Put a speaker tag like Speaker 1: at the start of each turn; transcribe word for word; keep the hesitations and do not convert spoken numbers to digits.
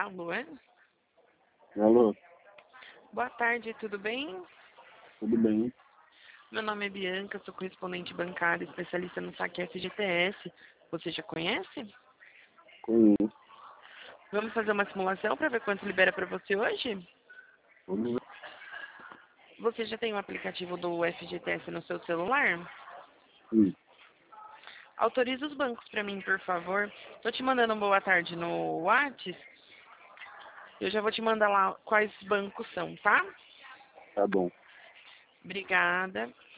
Speaker 1: Alô, é?
Speaker 2: Alô,
Speaker 1: Boa tarde, tudo bem?
Speaker 2: tudo bem?
Speaker 1: Meu nome é Bianca, sou correspondente bancária, especialista no saque F G T S. Você já conhece?
Speaker 2: Conheço.
Speaker 1: Vamos fazer uma simulação para ver quanto libera para você hoje?
Speaker 2: Vamos ver.
Speaker 1: Você já tem o aplicativo do F G T S no seu celular?
Speaker 2: Sim,
Speaker 1: Autoriza os bancos para mim, por favor. Tô te mandando um boa tarde no WhatsApp. Eu já vou te mandar lá quais bancos são, tá?
Speaker 2: tá bom.
Speaker 1: Obrigada.